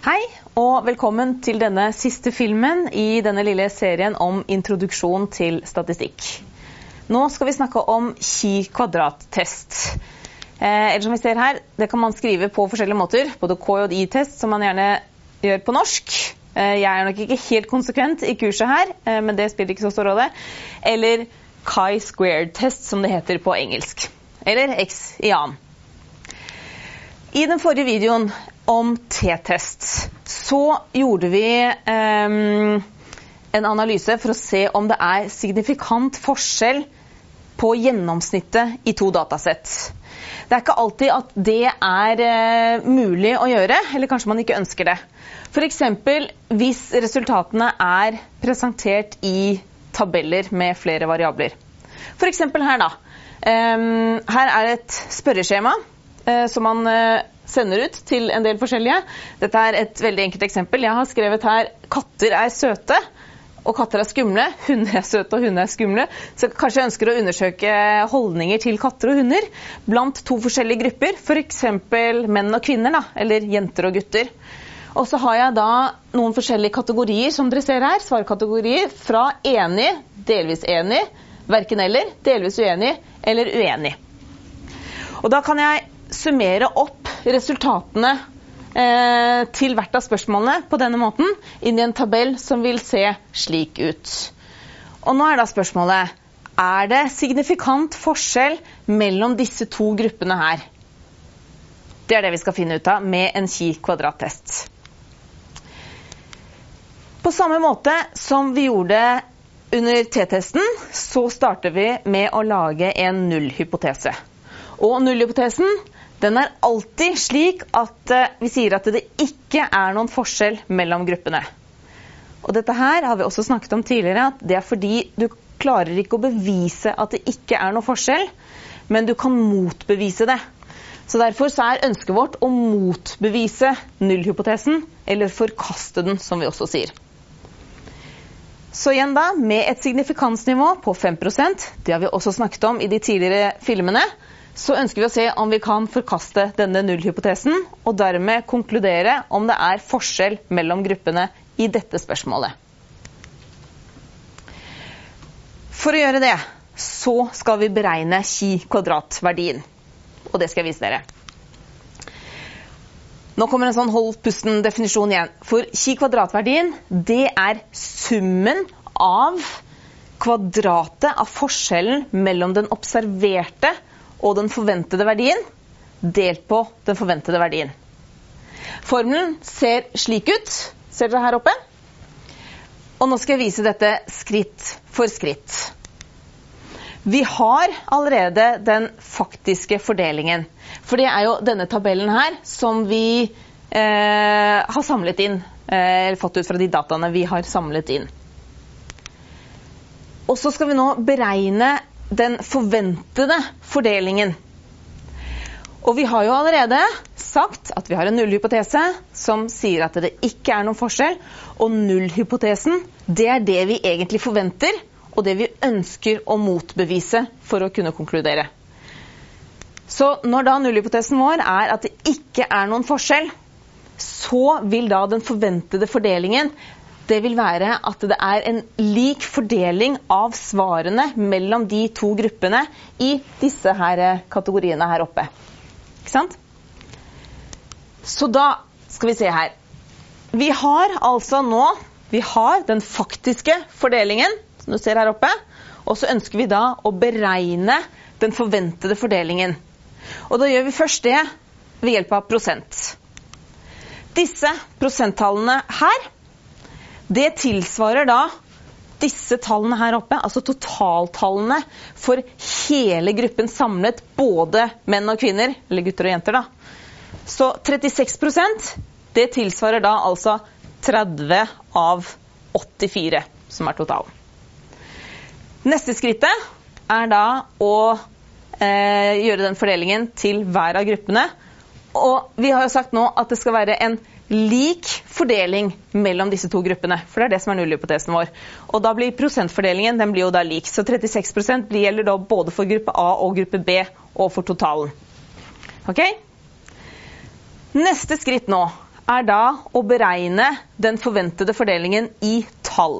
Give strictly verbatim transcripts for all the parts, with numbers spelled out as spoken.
Hei, og velkommen til denne siste filmen i denne lille serien om introduksjon til statistikk. Nå skal vi snakke om Chi-kvadrattest. Eh, eller som vi ser her, det kan man skrive på forskjellige måter, både K J I-test, som man gjerne gjør på norsk. Eh, jeg er nok ikke helt konsekvent i kurset her, eh, men det spiller ikke så stor rolle. Eller chi-squared-test, som det heter på engelsk. Eller X i annen. I den forrige videoen om t-test så gjorde vi um, en analyse for å se om det er signifikant forskjell på gjennomsnittet i to datasett. Det er ikke alltid at det er uh, mulig å gjøre, eller kanskje man ikke ønsker det. For eksempel hvis resultatene er presentert i tabeller med flere variabler. For eksempel her da. Um, her er et spørreskjema uh, som man uh, sender ut til en del forskjellige. Dette er et veldig enkelt eksempel. Jeg har skrevet her, katter er søte, og katter er skumle. Hunder er søte, og hunder er skumle. Så kanskje jeg ønsker å undersøke holdninger til katter og hunder blant to forskjellige grupper, for eksempel menn og kvinner, da, eller jenter og gutter. Og så har jeg da noen forskjellige kategorier, som dere ser her, svarkategorier, fra enig, delvis enig, hverken eller, delvis uenig, eller uenig. Og da kan jeg summere opp resultatene eh, til hvert av spørsmålene på denne måten inn i en tabell som vil se slik ut. Og nå er da spørsmålet, er det signifikant forskjell mellom disse to gruppene her? Det er det vi skal finne ut av med en Chi-kvadrattest. På samme måte som vi gjorde under t-testen, så starter vi med å lage en nullhypotese. Og nullhypotesen, den er alltid slik at uh, vi sier at det ikke er noen forskjell mellom gruppene. Og dette her har vi også snakket om tidligere, at det er fordi du klarer ikke å bevise at det ikke er noen forskjell, men du kan motbevise det. Så derfor så er ønsket vårt å motbevise nullhypotesen, eller forkaste den, som vi også sier. Så igjen da, med et signifikansnivå på fem prosent, det har vi også snakket om i de tidligere filmene, så ønsker vi å se om vi kan forkaste denne nullhypotesen, og dermed konkludere om det er forskjell mellom gruppene i dette spørsmålet. For å gjøre det, så skal vi beregne Chi-kvadratverdien. Og det skal jeg vise dere. Nå kommer en sånn hold pusten definisjon igjen. For Chi-kvadratverdien, det er summen av kvadratet av forskjellen mellom den observerte og den forventede verdien, delt på den forventede verdien. Formelen ser slik ut. Ser dere her oppe? Og nå skal jeg vise dette skritt for skritt. Vi har allerede den faktiske fordelingen. For det er jo denne tabellen her som vi eh, har samlet inn, eh, eller fått ut fra de dataene vi har samlet inn. Og så skal vi nå beregne den forventede fordelingen. Og vi har jo allerede sagt at vi har en nullhypotese som sier at det ikke er noen forskjell, og nullhypotesen, det er det vi egentlig forventer, og det vi ønsker å motbevise for å kunne konkludere. Så når da nullhypotesen vår er at det ikke er noen forskjell, så vil da den forventede fordelingen det vil være at det er en lik fordeling av svarene mellom de to gruppene i disse her kategoriene her oppe. Ikke sant? Så da skal vi se her. Vi har altså nå, vi har den faktiske fordelingen, som du ser her oppe, og så ønsker vi da å beregne den forventede fordelingen. Og da gjør vi først det ved hjelp av prosent. Disse prosenttallene her, det tilsvarer da disse tallene her oppe, altså totaltallene for hele gruppen samlet, både menn og kvinner, eller gutter og jenter da. Så trettiseks prosent, det tilsvarer da altså tretti av åttifire, som er totalen. Neste skrittet er da å eh, gjøre den fordelingen til hver av gruppene. Og vi har jo sagt nå at det skal være en lik fordeling mellom disse to gruppene, for det er det som er nullhypotesen vår. Og da blir prosentfordelingen, den blir jo da lik, så trettiseks prosent gjelder da både for gruppe A og gruppe B og for totalen. Ok? Neste skritt nå er da å beregne den forventede fordelingen i tall.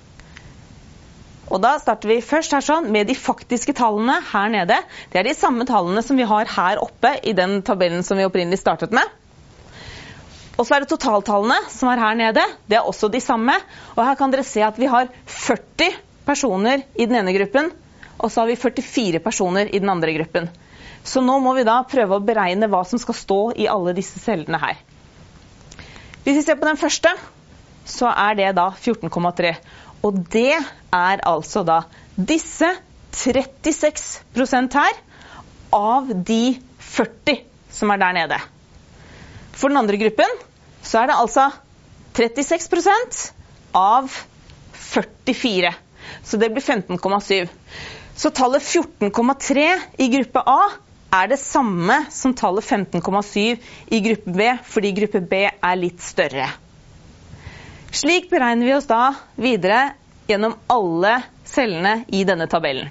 Og da starter vi først her sånn med de faktiske tallene her nede. Det er de samme tallene som vi har her oppe i den tabellen som vi opprinnelig startet med. Og så er det totaltallene som er her nede. Det er også de samme. Og her kan dere se at vi har førti personer i den ene gruppen, og så har vi førtifire personer i den andre gruppen. Så nå må vi da prøve å beregne hva som skal stå i alle disse cellene her. Hvis vi ser på den første, så er det da fjorten komma tre. Og det er altså da disse trettiseks prosent her av de førti som er der nede. For den andre gruppen så er det altså trettiseks prosent av førtifire. Så det blir femten komma syv. Så tallet fjorten komma tre i gruppe A er det samme som tallet femten komma syv i gruppe B, fordi gruppe B er litt større. Slik beregner vi oss da videre gjennom alle cellene i denne tabellen.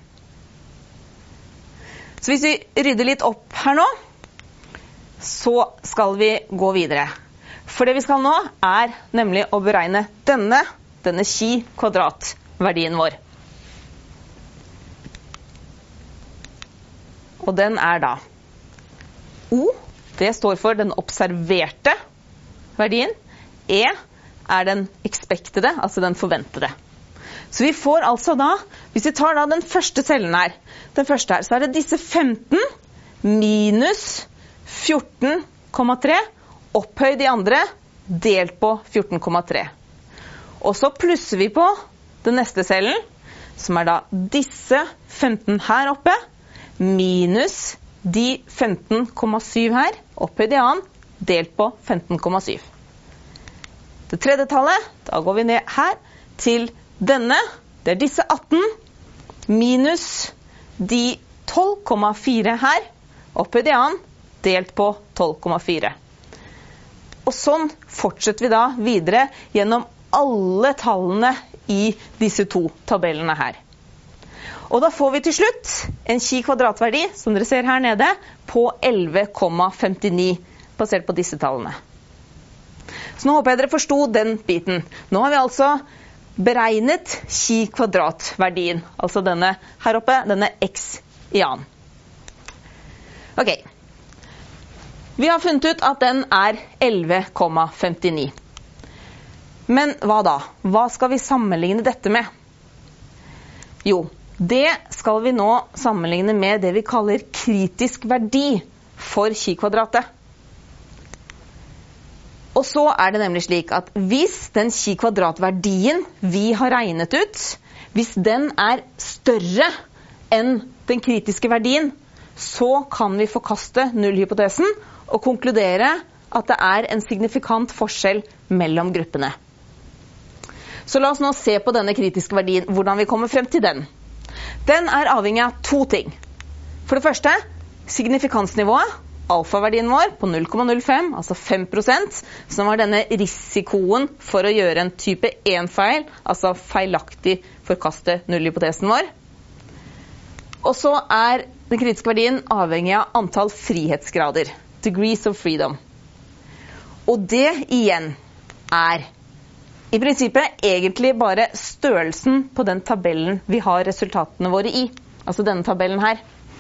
Så hvis vi rydder litt opp her nå, så skal vi gå videre. For det vi skal nå er nemlig å beregne denne, denne chi-kvadratverdien vår. Og den er da O, det står for den observerte verdien. E er den expected, altså den forventede. Så vi får altså da, hvis vi tar da den første cellen her, den første her, så er det disse femten minus fjorten komma tre opphøyd i andre, delt på fjorten komma tre. Og så plusser vi på den neste cellen, som er da disse femten her oppe, minus de femten komma syv her, opphøyd i annen, delt på femten komma syv. Det tredje tallet, da går vi ned her til denne, det er disse atten, minus de tolv komma fire her, opphøyd i annen, delt på tolv komma fire. Og sånn fortsetter vi da videre gjennom alle tallene i disse to tabellene her. Og da får vi til slutt en chi-kvadratverdi, som dere ser her nede, på elleve komma femtini, basert på disse tallene. Så nå håper jeg dere forstod den biten. Nå har vi altså beregnet chi-kvadratverdien, altså denne her oppe, denne x i annen. Ok. Vi har funnet ut at den er elleve komma femtini. Men hva da? Hva skal vi sammenligne dette med? Jo, det skal vi nå sammenligne med det vi kaller kritisk verdi for chi-kvadratet. Og så er det nemlig slik at hvis den chi-kvadratverdien vi har regnet ut, hvis den er større enn den kritiske verdien, så kan vi forkaste nullhypotesen og konkludere at det er en signifikant forskjell mellom gruppene. Så la oss nå se på denne kritiske verdien, hvordan vi kommer frem til den. Den er avhengig av to ting. For det første, signifikansnivået, alfaverdien vår på null komma null fem, altså fem prosent, som var denne risikoen for å gjøre en type én feil, altså feilaktig forkaste nullhypotesen vår. Og så er den kritiske verdien avhengig av antall frihetsgrader, degrees of freedom. Og det igjen er i prinsippet egentlig bare størrelsen på den tabellen vi har resultatene våre i, altså denne tabellen her.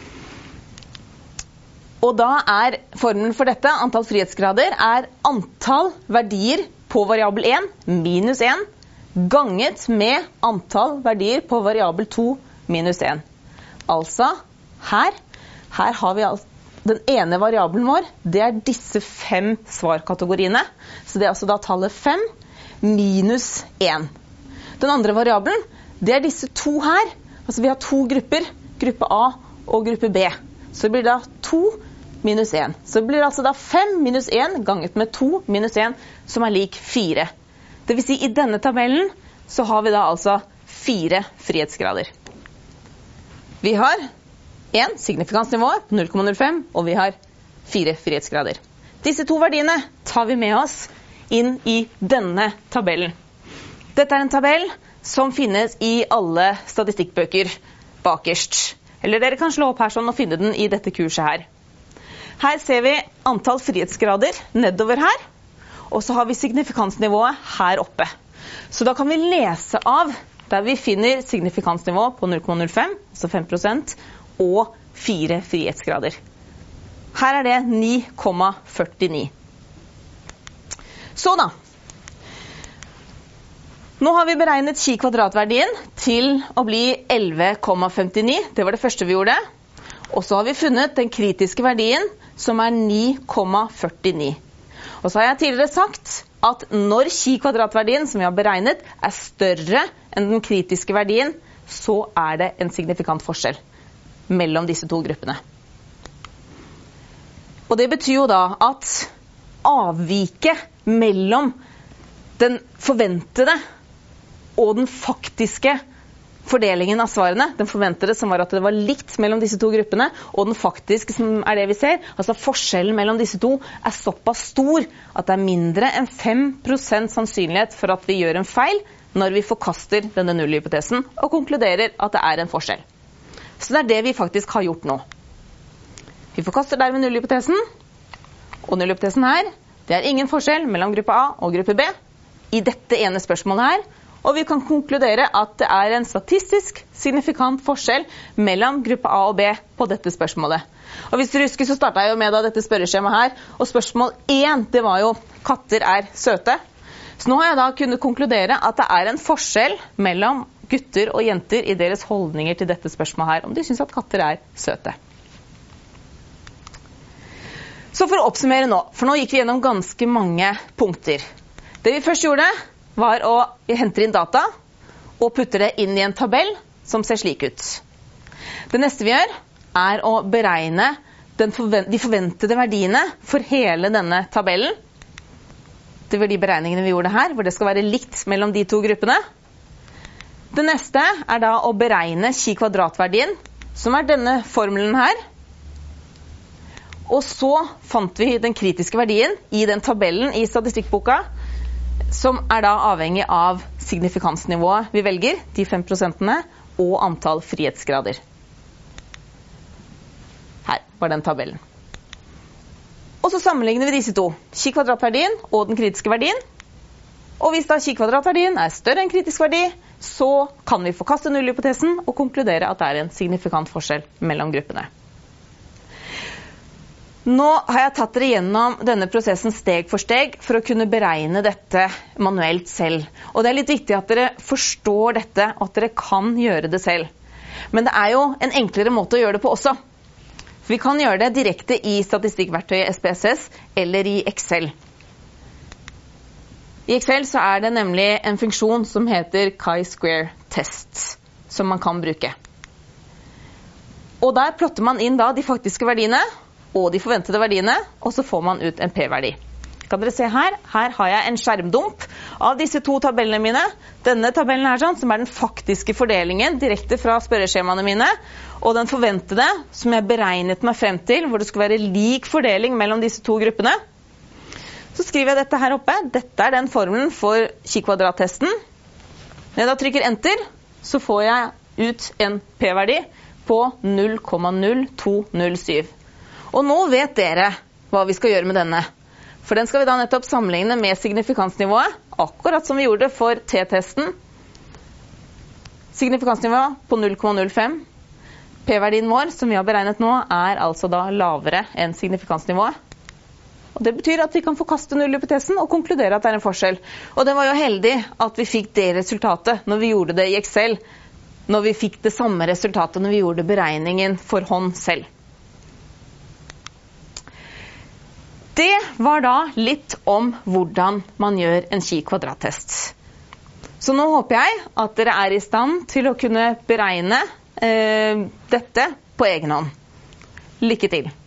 Og da er formelen for dette, antall frihetsgrader, er antall verdier på variabel én minus én, ganget med antall verdier på variabel to minus én. Altså, her, her har vi altså den ene variabelen vår, det er disse fem svarkategoriene. Så det er altså da tallet fem minus én. Den andre variabelen, det er disse to her. Altså vi har to grupper, gruppe A og gruppe B. Så det blir da to minus én. Så det blir altså da fem minus én ganget med to minus én, som er lik fire. Det vil si i denne tabellen så har vi da altså fire frihetsgrader. Vi har en signifikansnivå på null komma null fem, og vi har fire frihetsgrader. Disse to verdiene tar vi med oss inn i denne tabellen. Dette er en tabell som finnes i alle statistikkbøker bakerst. Eller dere kan slå opp her sånn og finne den i dette kurset her. Her ser vi antall frihetsgrader nedover her, og så har vi signifikansnivået her oppe. Så da kan vi lese av der vi finner signifikansnivå på null komma null fem, altså fem prosent, og fire frihetsgrader. Her er det ni komma førtini. Så da, nå har vi beregnet chi-kvadratverdien til å bli elleve komma femtini, det var det første vi gjorde. Og så har vi funnet den kritiske verdien, som er ni komma førtini. Og så har jeg tidligere sagt at når chi-kvadratverdien, som vi har beregnet, er større enn den kritiske verdien, så er det en signifikant forskjell mellom disse to gruppene. Og det betyr jo da at avviket mellom den forventede og den faktiske fordelingen av svarene, den forventede som var at det var likt mellom disse to gruppene, og den faktiske som er det vi ser, altså forskjellen mellom disse to er såpass stor at det er mindre enn fem prosent sannsynlighet for at vi gjør en feil når vi forkaster denne nullhypotesen og konkluderer at det er en forskjell. Så det er det vi faktisk har gjort nå. Vi forkaster dermed nullhypotesen, og nullhypotesen her, det er ingen forskjell mellom gruppe A og gruppe B i dette ene spørsmålet her, og vi kan konkludere at det er en statistisk signifikant forskjell mellom gruppe A og B på dette spørsmålet. Og hvis du husker, så startet jeg jo med da dette spørreskjemaet her, og spørsmål én, det var jo katter er søte. Så nå har jeg da kunnet konkludere at det er en forskjell mellom gutter og jenter i deres holdninger til dette spørsmålet her, om de synes at katter er søte. Så for å oppsummere nå, for nå gikk vi gjennom ganske mange punkter. Det vi først gjorde var å hente inn data og putte det inn i en tabell som ser slik ut. Det neste vi gjør er å beregne den forvent- de forventede verdiene for hele denne tabellen. Det var de beregningene vi gjorde her, hvor det skal være likt mellom de to gruppene. Det neste er da å beregne chi-kvadratverdien, som er denne formelen her. Og så fant vi den kritiske verdien i den tabellen i statistikkboka, som er da avhengig av signifikansnivået vi velger, de fem prosentene, og antall frihetsgrader. Her var den tabellen. Og så sammenligner vi disse to, chi-kvadratverdien og den kritiske verdien. Og hvis da chi-kvadratverdien er større enn kritisk verdi, så kan vi forkaste nullhypotesen og konkludere at det er en signifikant forskjell mellom gruppene. Nå har jeg tatt dere gjennom denne prosessen steg for steg for å kunne beregne dette manuelt selv. Og det er litt viktig at dere forstår dette, og at dere kan gjøre det selv. Men det er jo en enklere måte å gjøre det på også. For vi kan gjøre det direkte i statistikkverktøyet S P S S eller i Excel. I Excel så er det nemlig en funksjon som heter chi-square test, som man kan bruke. Og der plotter man inn da de faktiske verdiene, og de forventede verdiene, og så får man ut en p-verdi. Kan dere se her? Her har jeg en skjermdump av disse to tabellene mine. Denne tabellen her, sånn, som er den faktiske fordelingen direkte fra spørreskjemaene mine, og den forventede, som jeg beregnet meg frem til, hvor det skal være lik fordeling mellom disse to gruppene. Så skriver jeg dette her oppe. Dette er den formelen for chi-kvadrattesten. Når jeg da trykker enter, så får jeg ut en p-verdi på null komma null to null syv. Og nå vet dere hva vi skal gjøre med denne. For den skal vi da nettopp sammenligne med signifikansnivået, akkurat som vi gjorde for t-testen. Signifikansnivået på null komma null fem. P-verdien vår, som vi har beregnet nå, er altså da lavere enn signifikansnivået. Og det betyr at vi kan forkaste nullhypotesen og konkludere at det er en forskjell. Og det var jo heldig at vi fikk det resultatet når vi gjorde det i Excel, når vi fikk det samme resultatet når vi gjorde beregningen for hånd selv. Det var da litt om hvordan man gjør en chi-kvadrattest. Så nå håper jeg at dere er i stand til å kunne beregne eh, dette på egen hånd. Lykke til!